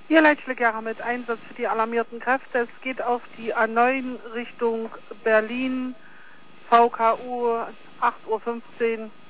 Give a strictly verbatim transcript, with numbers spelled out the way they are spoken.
Ihr Leitschläger mit Einsatz für die alarmierten Kräfte. Es geht auf die A neun Richtung Berlin, V K U acht Uhr fünfzehn.